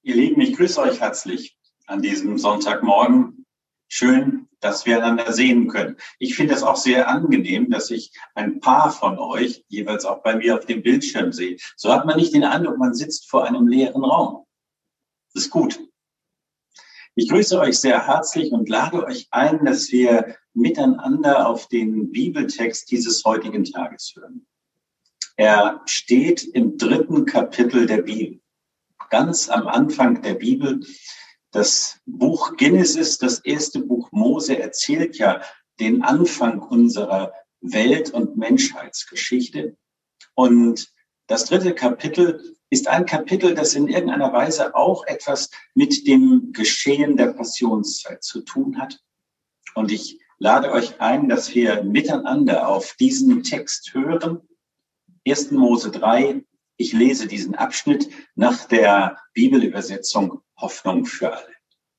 Ihr Lieben, ich grüße euch herzlich an diesem Sonntagmorgen. Schön, dass wir einander sehen können. Ich finde es auch sehr angenehm, dass ich ein paar von euch jeweils auch bei mir auf dem Bildschirm sehe. So hat man nicht den Eindruck, man sitzt vor einem leeren Raum. Das ist gut. Ich grüße euch sehr herzlich und lade euch ein, dass wir miteinander auf den Bibeltext dieses heutigen Tages hören. Er steht im 3. Kapitel der Bibel. Ganz am Anfang der Bibel, das Buch Genesis, das erste Buch Mose, erzählt ja den Anfang unserer Welt- und Menschheitsgeschichte. Und das 3. Kapitel ist ein Kapitel, das in irgendeiner Weise auch etwas mit dem Geschehen der Passionszeit zu tun hat. Und ich lade euch ein, dass wir miteinander auf diesen Text hören. 1. Mose 3. Ich lese diesen Abschnitt nach der Bibelübersetzung Hoffnung für alle.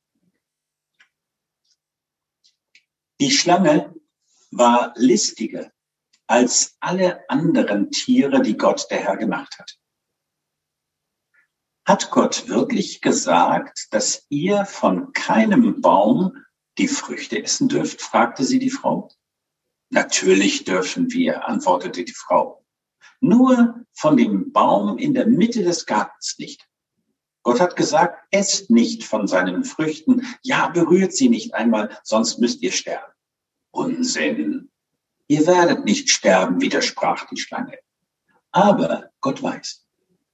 Die Schlange war listiger als alle anderen Tiere, die Gott, der Herr, gemacht hat. Hat Gott wirklich gesagt, dass ihr von keinem Baum die Früchte essen dürft? Fragte sie die Frau. Natürlich dürfen wir, antwortete die Frau. Nur von dem Baum in der Mitte des Gartens nicht. Gott hat gesagt, esst nicht von seinen Früchten. Ja, berührt sie nicht einmal, sonst müsst ihr sterben. Unsinn. Ihr werdet nicht sterben, widersprach die Schlange. Aber Gott weiß.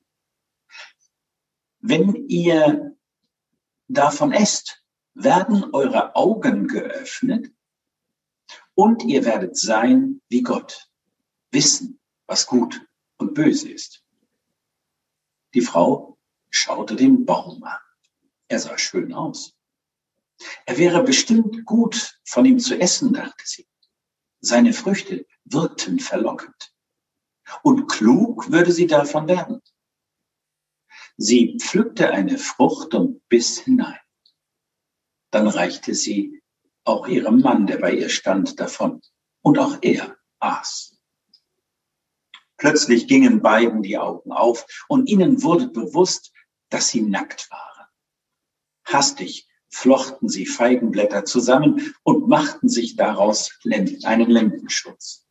Wenn ihr davon esst, werden eure Augen geöffnet und ihr werdet sein wie Gott. Wissen, was gut und böse ist. Die Frau schaute den Baum an. Er sah schön aus. Er wäre bestimmt gut von ihm zu essen, dachte sie. Seine Früchte wirkten verlockend. Und klug würde sie davon werden. Sie pflückte eine Frucht und biss hinein. Dann reichte sie auch ihrem Mann, der bei ihr stand, davon. Und auch er aß. Plötzlich gingen beiden die Augen auf und ihnen wurde bewusst, dass sie nackt waren. Hastig flochten sie Feigenblätter zusammen und machten sich daraus einen Lendenschutz.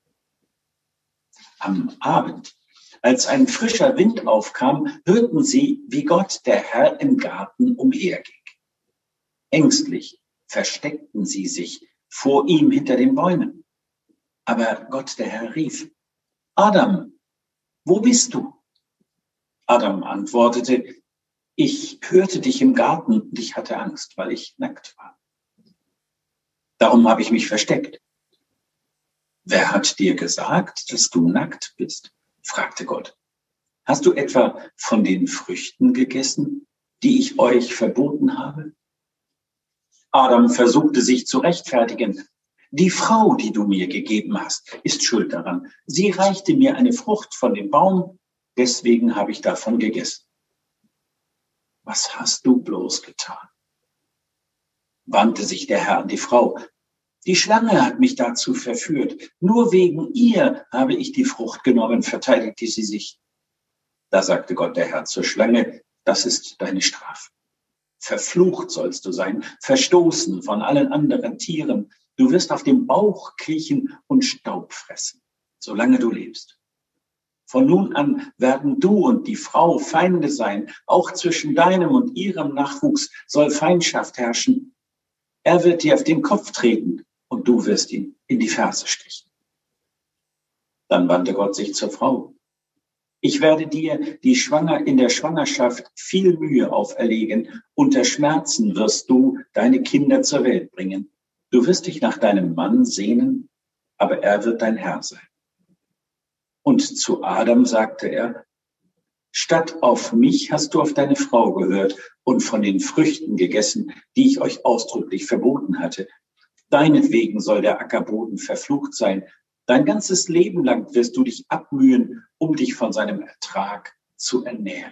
Am Abend, als ein frischer Wind aufkam, hörten sie, wie Gott, der Herr, im Garten umherging. Ängstlich versteckten sie sich vor ihm hinter den Bäumen. Aber Gott, der Herr, rief: Adam, wo bist du? Adam antwortete: Ich hörte dich im Garten und ich hatte Angst, weil ich nackt war. Darum habe ich mich versteckt. Wer hat dir gesagt, dass du nackt bist? Fragte Gott. Hast du etwa von den Früchten gegessen, die ich euch verboten habe? Adam versuchte sich zu rechtfertigen. Die Frau, die du mir gegeben hast, ist schuld daran. Sie reichte mir eine Frucht von dem Baum, deswegen habe ich davon gegessen. Was hast du bloß getan? Wandte sich der Herr an die Frau. Die Schlange hat mich dazu verführt. Nur wegen ihr habe ich die Frucht genommen, verteidigte sie sich. Da sagte Gott, der Herr, zur Schlange: Das ist deine Strafe. Verflucht sollst du sein, verstoßen von allen anderen Tieren. Du wirst auf dem Bauch kriechen und Staub fressen, solange du lebst. Von nun an werden du und die Frau Feinde sein. Auch zwischen deinem und ihrem Nachwuchs soll Feindschaft herrschen. Er wird dir auf den Kopf treten und du wirst ihn in die Ferse stechen. Dann wandte Gott sich zur Frau. Ich werde dir in der Schwangerschaft viel Mühe auferlegen. Unter Schmerzen wirst du deine Kinder zur Welt bringen. Du wirst dich nach deinem Mann sehnen, aber er wird dein Herr sein. Und zu Adam sagte er: Statt auf mich hast du auf deine Frau gehört und von den Früchten gegessen, die ich euch ausdrücklich verboten hatte. Deinetwegen soll der Ackerboden verflucht sein. Dein ganzes Leben lang wirst du dich abmühen, um dich von seinem Ertrag zu ernähren.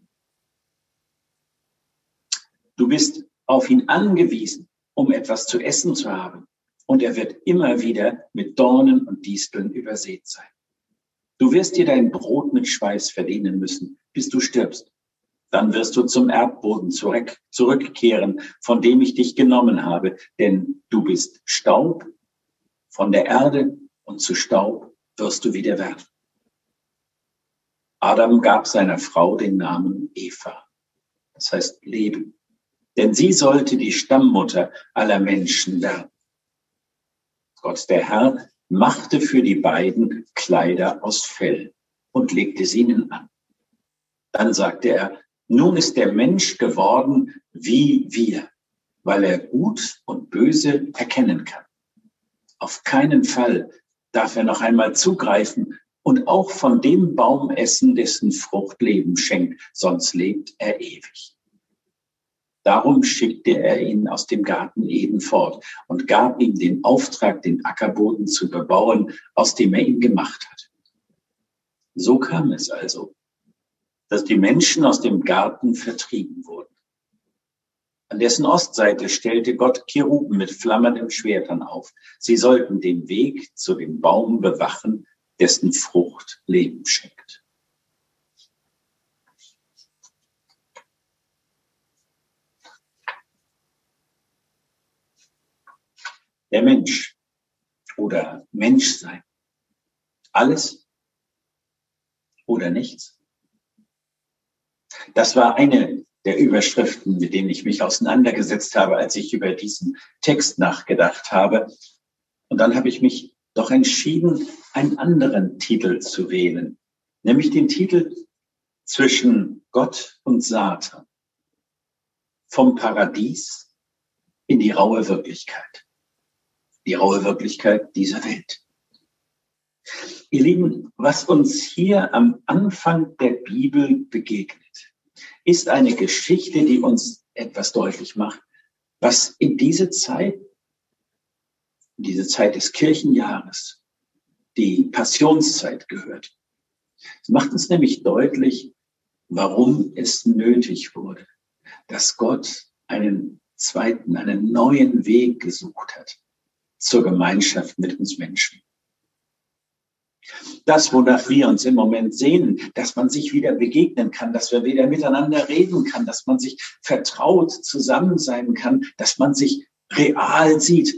Du bist auf ihn angewiesen, um etwas zu essen zu haben. Und er wird immer wieder mit Dornen und Disteln übersät sein. Du wirst dir dein Brot mit Schweiß verdienen müssen, bis du stirbst. Dann wirst du zum Erdboden zurückkehren, von dem ich dich genommen habe, denn du bist Staub von der Erde und zu Staub wirst du wieder werden. Adam gab seiner Frau den Namen Eva, das heißt Leben, denn sie sollte die Stammmutter aller Menschen werden. Gott, der Herr, machte für die beiden Kleider aus Fell und legte sie ihnen an. Dann sagte er, nun ist der Mensch geworden wie wir, weil er Gut und Böse erkennen kann. Auf keinen Fall darf er noch einmal zugreifen und auch von dem Baum essen, dessen Frucht Leben schenkt, sonst lebt er ewig. Darum schickte er ihn aus dem Garten Eden fort und gab ihm den Auftrag, den Ackerboden zu bebauen, aus dem er ihn gemacht hat. So kam es also, dass die Menschen aus dem Garten vertrieben wurden. An dessen Ostseite stellte Gott Keruben mit flammernden Schwertern auf. Sie sollten den Weg zu dem Baum bewachen, dessen Frucht Leben schenkt. Der Mensch oder Menschsein. Alles oder nichts. Das war eine der Überschriften, mit denen ich mich auseinandergesetzt habe, als ich über diesen Text nachgedacht habe. Und dann habe ich mich doch entschieden, einen anderen Titel zu wählen, nämlich den Titel Zwischen Gott und Satan. Vom Paradies in die raue Wirklichkeit. Die raue Wirklichkeit dieser Welt. Ihr Lieben, was uns hier am Anfang der Bibel begegnet, ist eine Geschichte, die uns etwas deutlich macht, was in diese Zeit des Kirchenjahres, die Passionszeit gehört. Es macht uns nämlich deutlich, warum es nötig wurde, dass Gott einen neuen Weg gesucht hat zur Gemeinschaft mit uns Menschen. Das, wonach wir uns im Moment sehnen, dass man sich wieder begegnen kann, dass wir wieder miteinander reden kann, dass man sich vertraut zusammen sein kann, dass man sich real sieht.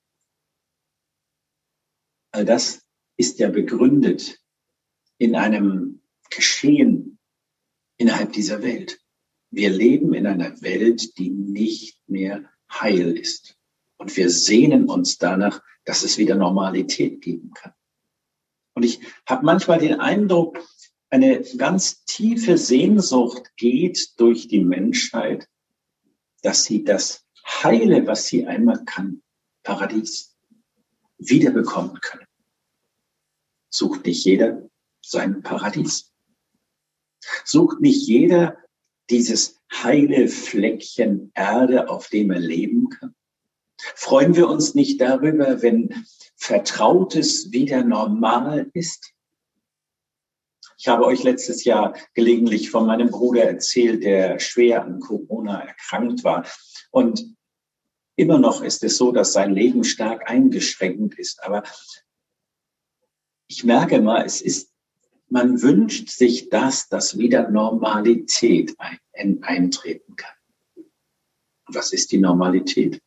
All das ist ja begründet in einem Geschehen innerhalb dieser Welt. Wir leben in einer Welt, die nicht mehr heil ist. Und wir sehnen uns danach, dass es wieder Normalität geben kann. Und ich habe manchmal den Eindruck, eine ganz tiefe Sehnsucht geht durch die Menschheit, dass sie das Heile, was sie einmal kann, Paradies, wiederbekommen können. Sucht nicht jeder sein Paradies? Sucht nicht jeder dieses heile Fleckchen Erde, auf dem er leben kann? Freuen wir uns nicht darüber, wenn Vertrautes wieder normal ist? Ich habe euch letztes Jahr gelegentlich von meinem Bruder erzählt, der schwer an Corona erkrankt war. Und immer noch ist es so, dass sein Leben stark eingeschränkt ist. Aber ich merke mal, man wünscht sich dass wieder Normalität eintreten kann. Und was ist die Normalität?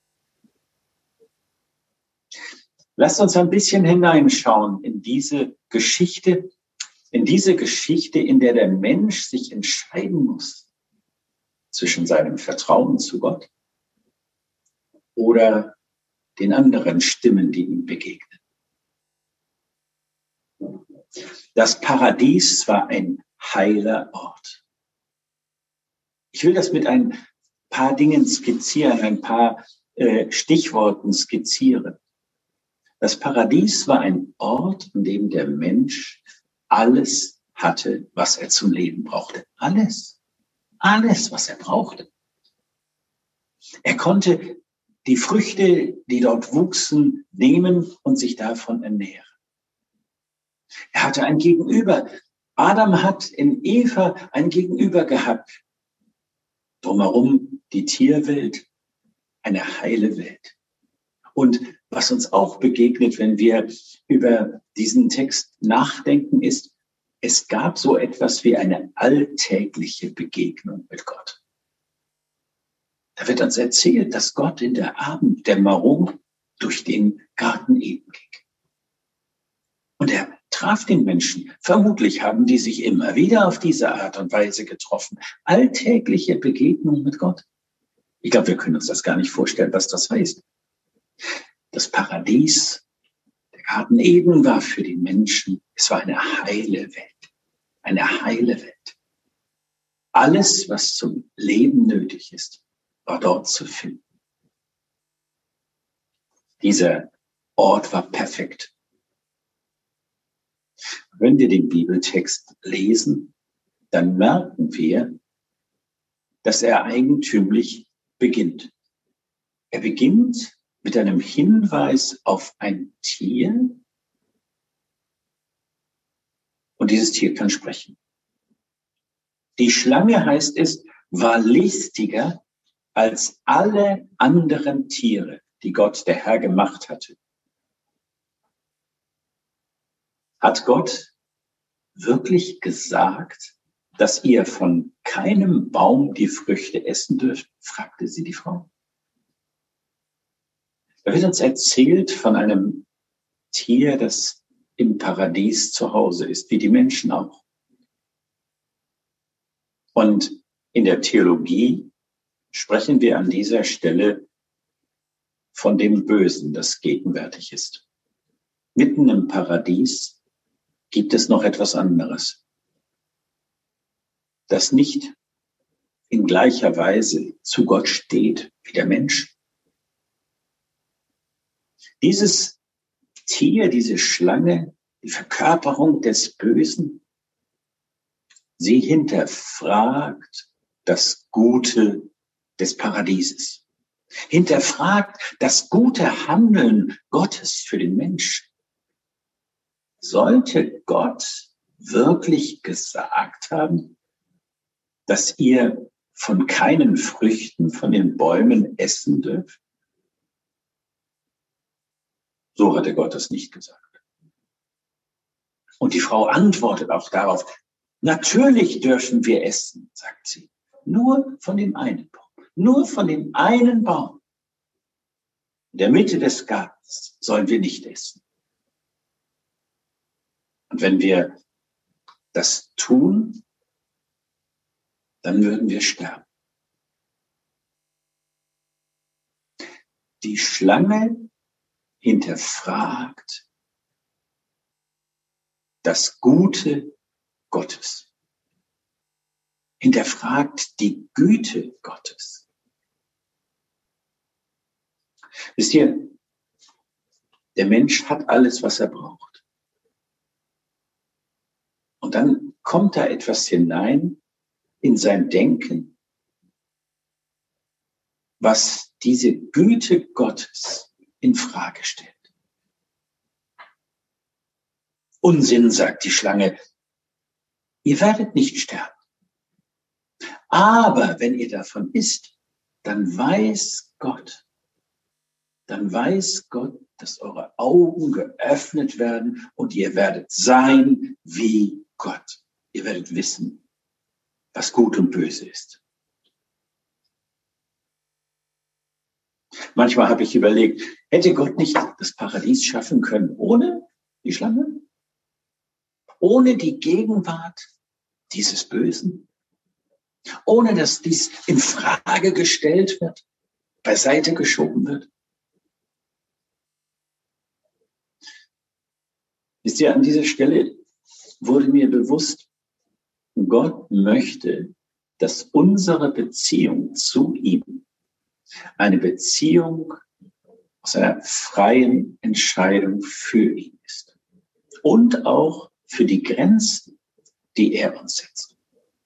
Lasst uns ein bisschen hineinschauen in diese Geschichte, in der der Mensch sich entscheiden muss zwischen seinem Vertrauen zu Gott oder den anderen Stimmen, die ihm begegnen. Das Paradies war ein heiler Ort. Ich will das mit ein paar Dingen skizzieren, ein paar Stichworten skizzieren. Das Paradies war ein Ort, in dem der Mensch alles hatte, was er zum Leben brauchte. Alles, was er brauchte. Er konnte die Früchte, die dort wuchsen, nehmen und sich davon ernähren. Er hatte ein Gegenüber. Adam hat in Eva ein Gegenüber gehabt. Drumherum die Tierwelt, eine heile Welt. Und was uns auch begegnet, wenn wir über diesen Text nachdenken, ist, Es gab so etwas wie eine alltägliche Begegnung mit Gott. Da wird uns erzählt, dass Gott in der Abenddämmerung durch den Garten Eden ging. Und er traf den Menschen. Vermutlich haben die sich immer wieder auf diese Art und Weise getroffen. Alltägliche Begegnung mit Gott. Ich glaube, wir können uns das gar nicht vorstellen, was das heißt. Das Paradies, der Garten Eden war für die Menschen, es war eine heile Welt. Eine heile Welt. Alles, was zum Leben nötig ist, war dort zu finden. Dieser Ort war perfekt. Wenn wir den Bibeltext lesen, dann merken wir, dass er eigentümlich beginnt. Er beginnt mit einem Hinweis auf ein Tier. Und dieses Tier kann sprechen. Die Schlange, heißt es, war listiger als alle anderen Tiere, die Gott, der Herr, gemacht hatte. Hat Gott wirklich gesagt, dass ihr von keinem Baum die Früchte essen dürft? Fragte sie die Frau. Da wird uns erzählt von einem Tier, das im Paradies zu Hause ist, wie die Menschen auch. Und in der Theologie sprechen wir an dieser Stelle von dem Bösen, das gegenwärtig ist. Mitten im Paradies gibt es noch etwas anderes, das nicht in gleicher Weise zu Gott steht wie der Mensch. Dieses Tier, diese Schlange, die Verkörperung des Bösen, sie hinterfragt das Gute des Paradieses, hinterfragt das gute Handeln Gottes für den Menschen. Sollte Gott wirklich gesagt haben, dass ihr von keinen Früchten von den Bäumen essen dürft? So hatte Gott es nicht gesagt. Und die Frau antwortet auch darauf, natürlich dürfen wir essen, sagt sie. Nur von dem einen Baum. Nur von dem einen Baum. In der Mitte des Gartens sollen wir nicht essen. Und wenn wir das tun, dann würden wir sterben. Die Schlange hinterfragt das Gute Gottes. Hinterfragt die Güte Gottes. Wisst ihr, der Mensch hat alles, was er braucht. Und dann kommt da etwas hinein in sein Denken, was diese Güte Gottes in Frage stellt. Unsinn, sagt die Schlange, ihr werdet nicht sterben. Aber wenn ihr davon isst, dann weiß Gott, dass eure Augen geöffnet werden und ihr werdet sein wie Gott. Ihr werdet wissen, was gut und böse ist. Manchmal habe ich überlegt, hätte Gott nicht das Paradies schaffen können ohne die Schlange? Ohne die Gegenwart dieses Bösen? Ohne dass dies in Frage gestellt wird, beiseite geschoben wird? Wisst ihr, an dieser Stelle wurde mir bewusst, Gott möchte, dass unsere Beziehung zu ihm eine Beziehung aus einer freien Entscheidung für ihn ist. Und auch für die Grenzen, die er uns setzt.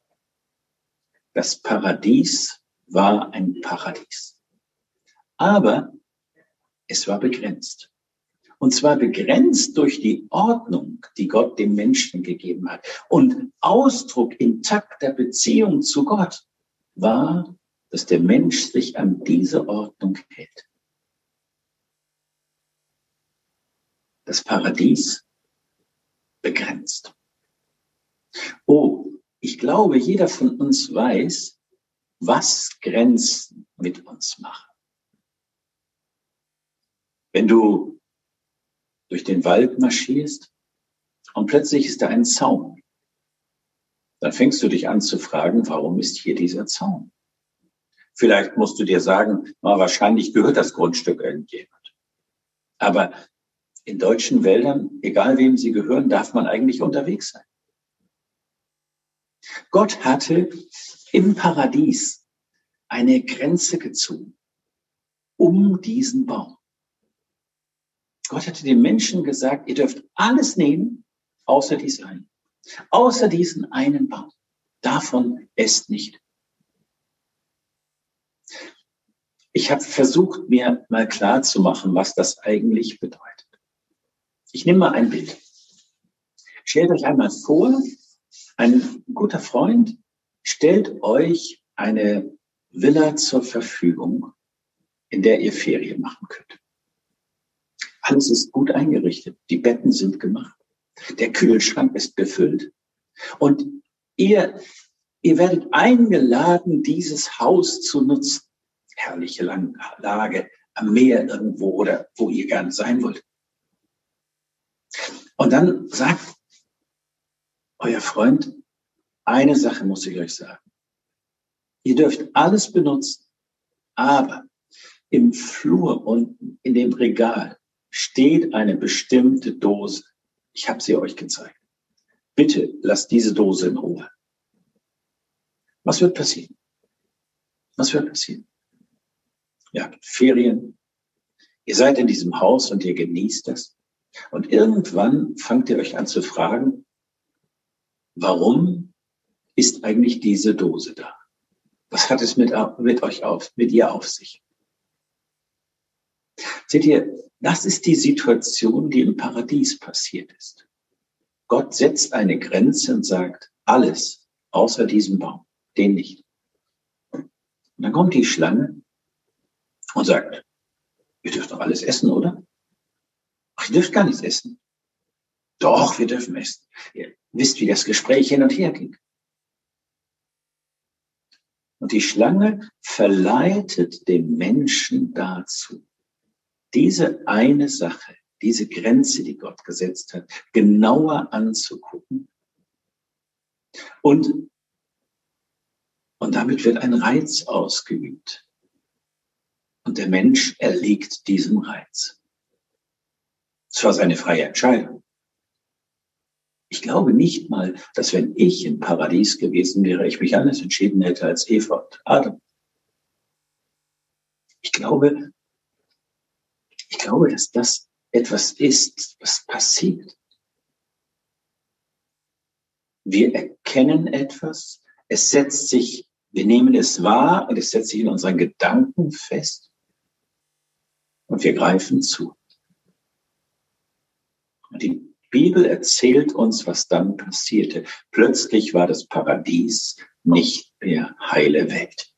Das Paradies war ein Paradies. Aber es war begrenzt. Und zwar begrenzt durch die Ordnung, die Gott dem Menschen gegeben hat. Und Ausdruck intakter Beziehung zu Gott war, dass der Mensch sich an diese Ordnung hält. Das Paradies begrenzt. Oh, ich glaube, jeder von uns weiß, was Grenzen mit uns machen. Wenn du durch den Wald marschierst und plötzlich ist da ein Zaun, dann fängst du dich an zu fragen, warum ist hier dieser Zaun? Vielleicht musst du dir sagen, wahrscheinlich gehört das Grundstück irgendjemand. Aber in deutschen Wäldern, egal wem sie gehören, darf man eigentlich unterwegs sein. Gott hatte im Paradies eine Grenze gezogen um diesen Baum. Gott hatte den Menschen gesagt, ihr dürft alles nehmen, außer dies einen. Außer diesen einen Baum. Davon esst nicht. Ich habe versucht, mir mal klar zu machen, was das eigentlich bedeutet. Ich nehme mal ein Bild. Stellt euch einmal vor, ein guter Freund stellt euch eine Villa zur Verfügung, in der ihr Ferien machen könnt. Alles ist gut eingerichtet. Die Betten sind gemacht. Der Kühlschrank ist gefüllt. Und ihr werdet eingeladen, dieses Haus zu nutzen. Herrliche Lage am Meer irgendwo oder wo ihr gerne sein wollt. Und dann sagt euer Freund, eine Sache muss ich euch sagen. Ihr dürft alles benutzen, aber im Flur unten in dem Regal steht eine bestimmte Dose. Ich habe sie euch gezeigt. Bitte lasst diese Dose in Ruhe. Was wird passieren? Was wird passieren? Ihr habt Ferien, ihr seid in diesem Haus und ihr genießt das. Und irgendwann fangt ihr euch an zu fragen, warum ist eigentlich diese Dose da? Was hat es mit ihr auf sich? Seht ihr, das ist die Situation, die im Paradies passiert ist. Gott setzt eine Grenze und sagt, alles außer diesem Baum, den nicht. Und dann kommt die Schlange und sagt, ihr dürft doch alles essen, oder? Ach, ihr dürft gar nichts essen. Doch, wir dürfen essen. Ihr wisst, wie das Gespräch hin und her ging. Und die Schlange verleitet den Menschen dazu, diese eine Sache, diese Grenze, die Gott gesetzt hat, genauer anzugucken. Und damit wird ein Reiz ausgeübt. Und der Mensch erliegt diesem Reiz. Es war seine freie Entscheidung. Ich glaube nicht mal, dass wenn ich im Paradies gewesen wäre, ich mich anders entschieden hätte als Eva und Adam. Ich glaube, dass das etwas ist, was passiert. Wir erkennen etwas, es setzt sich, wir nehmen es wahr und es setzt sich in unseren Gedanken fest und wir greifen zu. Und die Bibel erzählt uns, was dann passierte. Plötzlich war das Paradies nicht mehr heile Welt.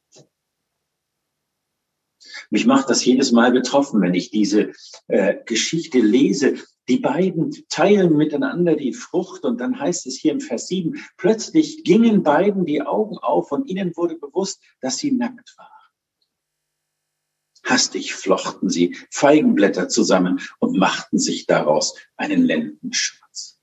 Mich macht das jedes Mal betroffen, wenn ich diese Geschichte lese. Die beiden teilen miteinander die Frucht und dann heißt es hier im Vers 7, plötzlich gingen beiden die Augen auf und ihnen wurde bewusst, dass sie nackt waren. Hastig flochten sie Feigenblätter zusammen und machten sich daraus einen Lendenschurz.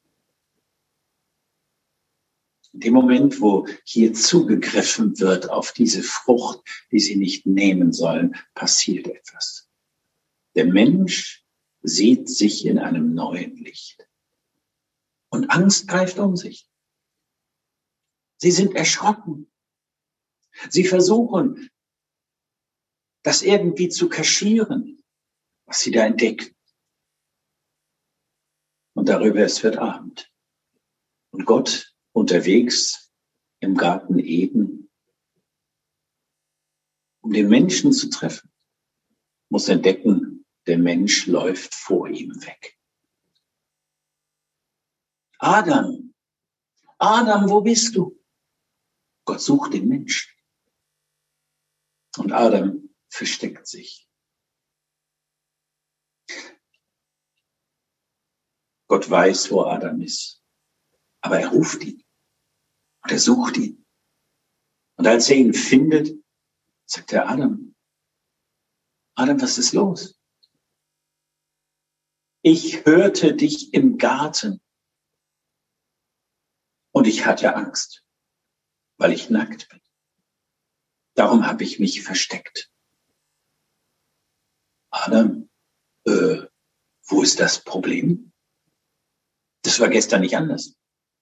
In dem Moment, wo hier zugegriffen wird auf diese Frucht, die sie nicht nehmen sollen, passiert etwas. Der Mensch sieht sich in einem neuen Licht. Und Angst greift um sich. Sie sind erschrocken. Sie versuchen, das irgendwie zu kaschieren, was sie da entdecken. Und darüber, es wird Abend. Und Gott unterwegs im Garten Eden, um den Menschen zu treffen, muss entdecken, der Mensch läuft vor ihm weg. Adam, Adam, wo bist du? Gott sucht den Menschen. Und Adam versteckt sich. Gott weiß, wo Adam ist, aber er ruft ihn. Und er sucht ihn. Und als er ihn findet, sagt er, Adam, was ist los? Ich hörte dich im Garten und ich hatte Angst, weil ich nackt bin. Darum habe ich mich versteckt. Adam, wo ist das Problem? Das war gestern nicht anders.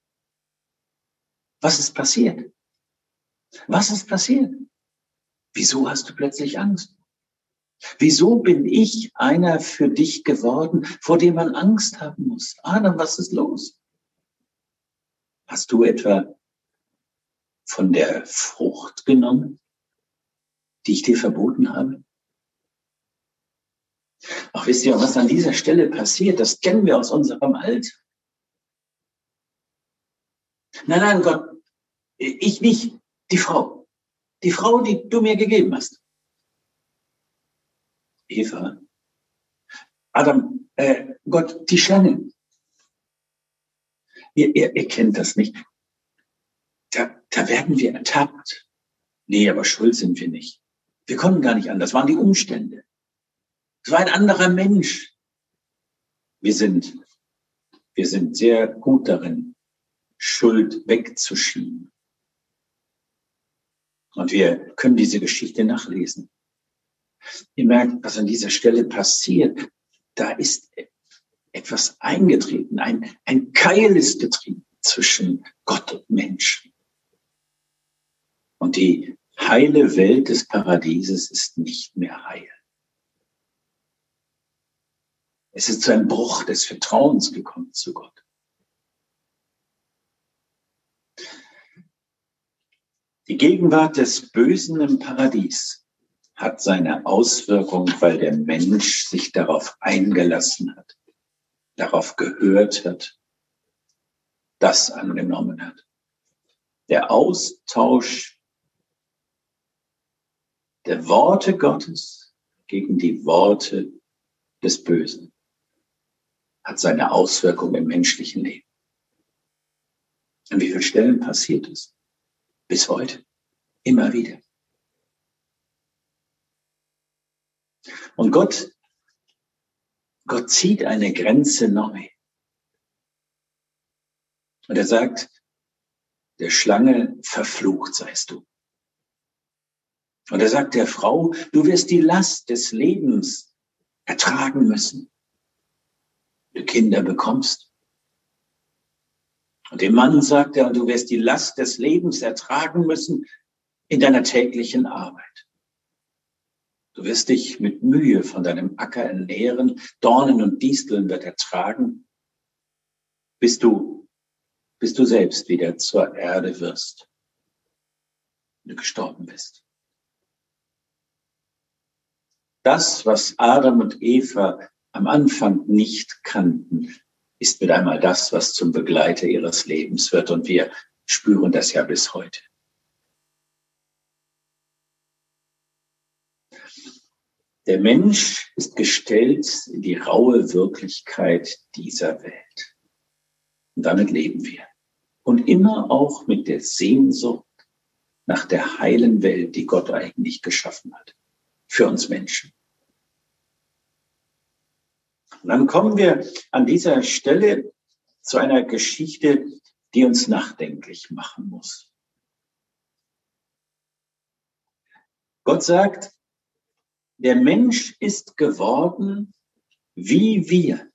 Was ist passiert? Was ist passiert? Wieso hast du plötzlich Angst? Wieso bin ich einer für dich geworden, vor dem man Angst haben muss? Adam, was ist los? Hast du etwa von der Frucht genommen, die ich dir verboten habe? Ach, wisst ihr, was an dieser Stelle passiert? Das kennen wir aus unserem Alltag. Nein, Gott, ich nicht, die Frau, die du mir gegeben hast. Eva, Adam, Gott, die Schlange. Ihr kennt das nicht. Da werden wir ertappt. Nee, aber schuld sind wir nicht. Wir konnten gar nicht anders. Das waren die Umstände. Es war ein anderer Mensch. Wir sind sehr gut darin, Schuld wegzuschieben. Und wir können diese Geschichte nachlesen. Ihr merkt, was an dieser Stelle passiert. Da ist etwas eingetreten. Ein Keil ist getrieben zwischen Gott und Menschen. Und die heile Welt des Paradieses ist nicht mehr heil. Es ist zu einem Bruch des Vertrauens gekommen zu Gott. Die Gegenwart des Bösen im Paradies hat seine Auswirkung, weil der Mensch sich darauf eingelassen hat, darauf gehört hat, das angenommen hat. Der Austausch der Worte Gottes gegen die Worte des Bösen hat seine Auswirkung im menschlichen Leben. An wie vielen Stellen passiert es? Bis heute. Immer wieder. Und Gott zieht eine Grenze neu. Und er sagt, der Schlange, verflucht seist du. Und er sagt der Frau, du wirst die Last des Lebens ertragen müssen. Du Kinder bekommst. Und dem Mann sagt er, und du wirst die Last des Lebens ertragen müssen in deiner täglichen Arbeit. Du wirst dich mit Mühe von deinem Acker ernähren, Dornen und Disteln wird er tragen, bis du selbst wieder zur Erde wirst, wenn du gestorben bist. Das, was Adam und Eva am Anfang nicht kannten, ist mit einmal das, was zum Begleiter ihres Lebens wird. Und wir spüren das ja bis heute. Der Mensch ist gestellt in die raue Wirklichkeit dieser Welt. Und damit leben wir. Und immer auch mit der Sehnsucht nach der heilen Welt, die Gott eigentlich geschaffen hat. Für uns Menschen. Und dann kommen wir an dieser Stelle zu einer Geschichte, die uns nachdenklich machen muss. Gott sagt, der Mensch ist geworden wie wir,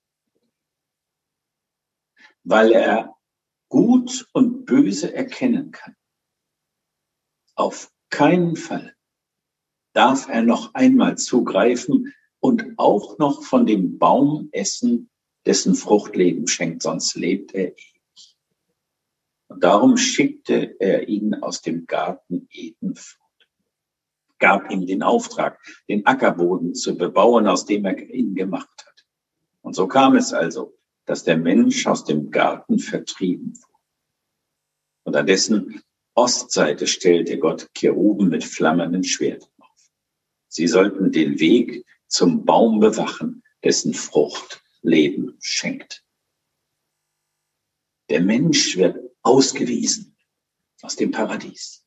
weil er Gut und Böse erkennen kann. Auf keinen Fall darf er noch einmal zugreifen und auch noch von dem Baum essen, dessen Frucht Leben schenkt, sonst lebt er ewig. Und darum schickte er ihn aus dem Garten Eden fort, gab ihm den Auftrag, den Ackerboden zu bebauen, aus dem er ihn gemacht hat. Und so kam es also, dass der Mensch aus dem Garten vertrieben wurde. Und an dessen Ostseite stellte Gott Cheruben mit flammenden Schwertern auf. Sie sollten den Weg zum Baum bewachen, dessen Frucht Leben schenkt. Der Mensch wird ausgewiesen aus dem Paradies.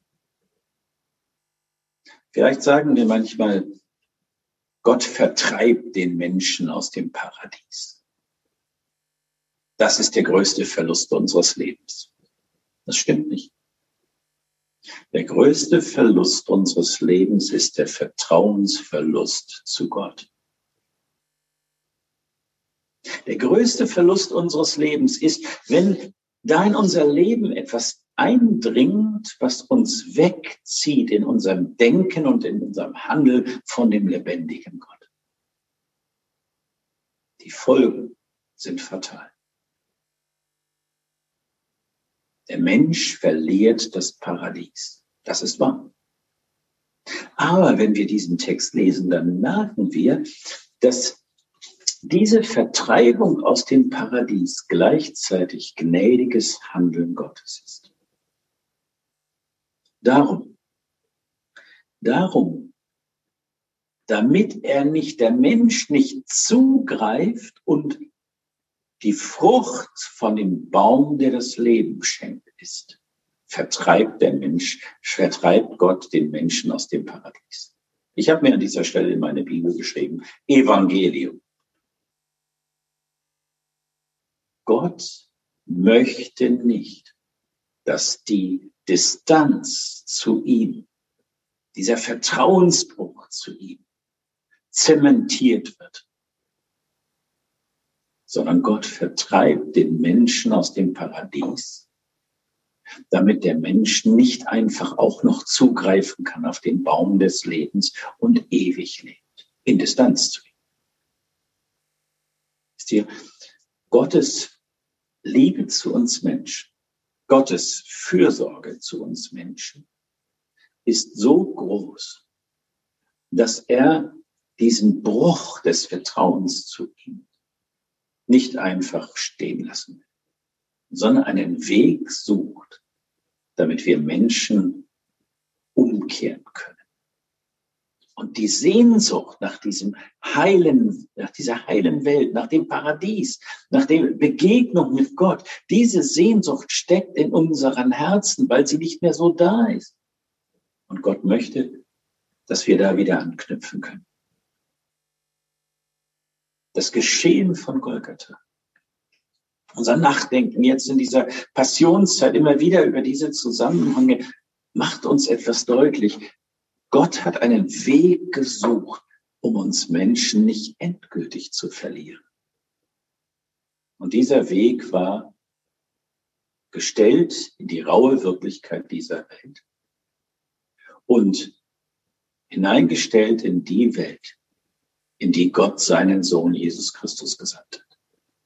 Vielleicht sagen wir manchmal, Gott vertreibt den Menschen aus dem Paradies. Das ist der größte Verlust unseres Lebens. Das stimmt nicht. Der größte Verlust unseres Lebens ist der Vertrauensverlust zu Gott. Der größte Verlust unseres Lebens ist, wenn da in unser Leben etwas eindringt, was uns wegzieht in unserem Denken und in unserem Handeln von dem lebendigen Gott. Die Folgen sind fatal. Der Mensch verliert das Paradies. Das ist wahr. Aber wenn wir diesen Text lesen, dann merken wir, dass diese Vertreibung aus dem Paradies gleichzeitig gnädiges Handeln Gottes ist. Darum, damit der Mensch nicht zugreift und die Frucht von dem Baum, der das Leben schenkt, ist, vertreibt Gott den Menschen aus dem Paradies. Ich habe mir an dieser Stelle in meine Bibel geschrieben, Evangelium. Gott möchte nicht, dass die Distanz zu ihm, dieser Vertrauensbruch zu ihm, zementiert wird, sondern Gott vertreibt den Menschen aus dem Paradies, damit der Mensch nicht einfach auch noch zugreifen kann auf den Baum des Lebens und ewig lebt, in Distanz zu ihm. Wisst ihr, Gottes Liebe zu uns Menschen, Gottes Fürsorge zu uns Menschen ist so groß, dass er diesen Bruch des Vertrauens zu ihm nicht einfach stehen lassen will, sondern einen Weg sucht, damit wir Menschen umkehren können. Und die Sehnsucht nach dieser heilen Welt, nach dem Paradies, nach der Begegnung mit Gott, diese Sehnsucht steckt in unseren Herzen, weil sie nicht mehr so da ist. Und Gott möchte, dass wir da wieder anknüpfen können. Das Geschehen von Golgatha, unser Nachdenken jetzt in dieser Passionszeit immer wieder über diese Zusammenhänge, macht uns etwas deutlich. Gott hat einen Weg gesucht, um uns Menschen nicht endgültig zu verlieren. Und dieser Weg war gestellt in die raue Wirklichkeit dieser Welt und hineingestellt in die Welt, in die Gott seinen Sohn Jesus Christus gesandt hat.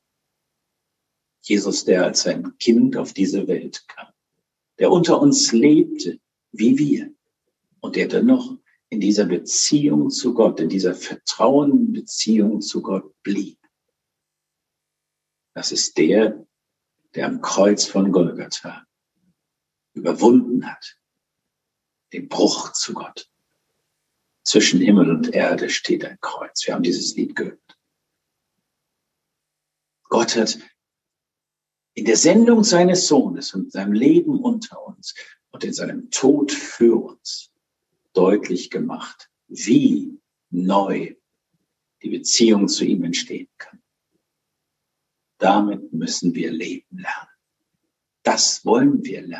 Jesus, der als ein Kind auf diese Welt kam, der unter uns lebte, wie wir, und der dennoch in dieser Beziehung zu Gott, in dieser vertrauenden Beziehung zu Gott blieb. Das ist der am Kreuz von Golgatha überwunden hat, den Bruch zu Gott. Zwischen Himmel und Erde steht ein Kreuz. Wir haben dieses Lied gehört. Gott hat in der Sendung seines Sohnes und seinem Leben unter uns und in seinem Tod für uns deutlich gemacht, wie neu die Beziehung zu ihm entstehen kann. Damit müssen wir leben lernen. Das wollen wir lernen.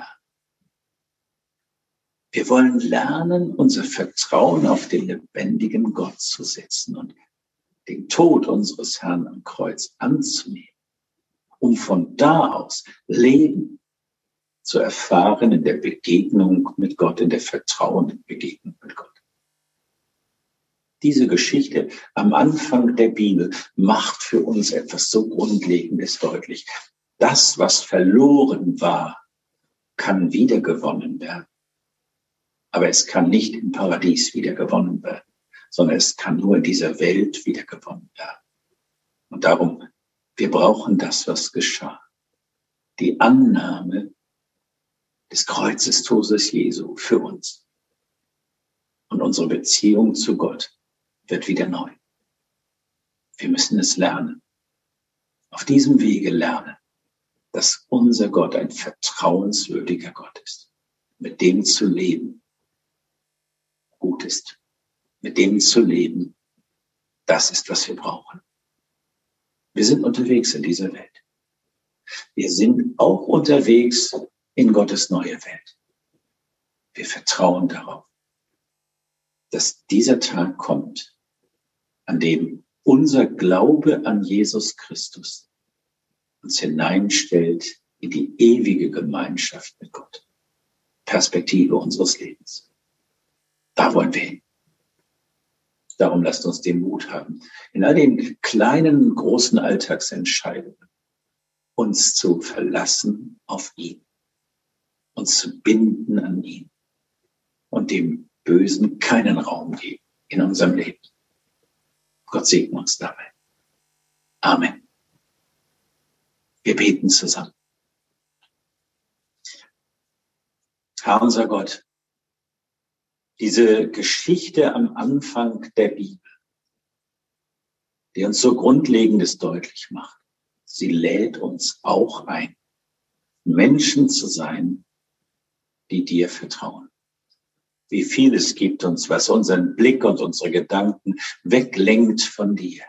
Wir wollen lernen, unser Vertrauen auf den lebendigen Gott zu setzen und den Tod unseres Herrn am Kreuz anzunehmen, um von da aus Leben zu erfahren in der Begegnung mit Gott, in der vertrauenden Begegnung mit Gott. Diese Geschichte am Anfang der Bibel macht für uns etwas so Grundlegendes deutlich. Das, was verloren war, kann wiedergewonnen werden. Aber es kann nicht im Paradies wiedergewonnen werden, sondern es kann nur in dieser Welt wiedergewonnen werden. Und darum, wir brauchen das, was geschah. Die Annahme des Kreuzestodes Jesu für uns. Und unsere Beziehung zu Gott wird wieder neu. Wir müssen es lernen. Auf diesem Wege lernen, dass unser Gott ein vertrauenswürdiger Gott ist. mit dem zu leben, gut ist. Mit dem zu leben, das ist, was wir brauchen. Wir sind unterwegs in dieser Welt. Wir sind auch unterwegs in Gottes neue Welt. Wir vertrauen darauf, dass dieser Tag kommt, an dem unser Glaube an Jesus Christus uns hineinstellt in die ewige Gemeinschaft mit Gott. Perspektive unseres Lebens. Da wollen wir hin. Darum lasst uns den Mut haben, in all den kleinen, großen Alltagsentscheidungen uns zu verlassen auf ihn, uns zu binden an ihn und dem Bösen keinen Raum geben in unserem Leben. Gott segne uns dabei. Amen. Wir beten zusammen. Herr unser Gott, diese Geschichte am Anfang der Bibel, die uns so Grundlegendes deutlich macht, sie lädt uns auch ein, Menschen zu sein, die dir vertrauen. Wie viel es gibt uns, was unseren Blick und unsere Gedanken weglenkt von dir.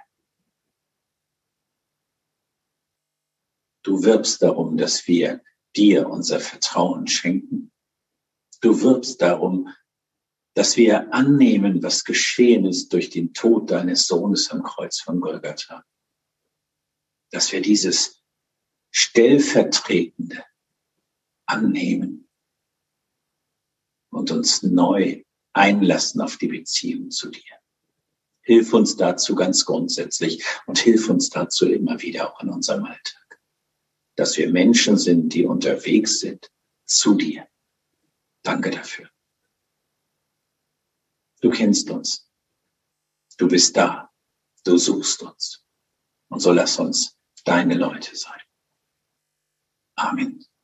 Du wirbst darum, dass wir dir unser Vertrauen schenken. Du wirbst darum, dass wir annehmen, was geschehen ist durch den Tod deines Sohnes am Kreuz von Golgatha. Dass wir dieses Stellvertretende annehmen und uns neu einlassen auf die Beziehung zu dir. Hilf uns dazu ganz grundsätzlich und hilf uns dazu immer wieder auch in unserem Alltag, dass wir Menschen sind, die unterwegs sind zu dir. Danke dafür. Du kennst uns. Du bist da. Du suchst uns. Und so lass uns deine Leute sein. Amen.